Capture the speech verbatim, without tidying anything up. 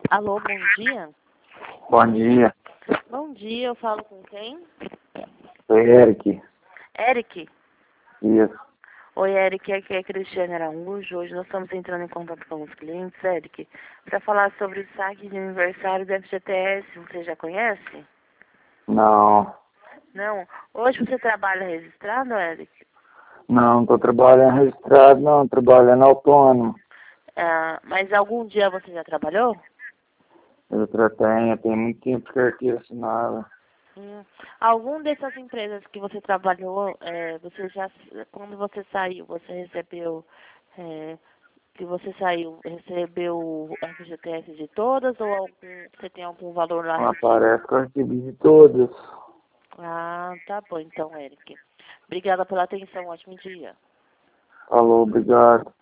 Alô, bom dia. Bom dia, Bom dia, eu falo com quem? sou Eric. Eric. Isso. Oi, Eric, aqui é Cristiane Araújo. Hoje nós estamos entrando em contato com os clientes, Eric, para falar sobre o saque de aniversário do F G T S. Você já conhece? Não, Não? Hoje você trabalha registrado, Eric? não estou trabalhando registrado, não, trabalhando autônomo. Ah, mas algum dia você já trabalhou? Eu já tenho, tem muito tempo de carteira assinada. Hum. Algum dessas empresas que você trabalhou, é, você já, quando você saiu, você recebeu, é, que você saiu, recebeu o F G T S de todas ou algum, você tem algum valor lá Mas retido? parece que eu recebi de todas. Ah, tá bom então, Eric. Obrigada pela atenção, ótimo dia. Falou, obrigado.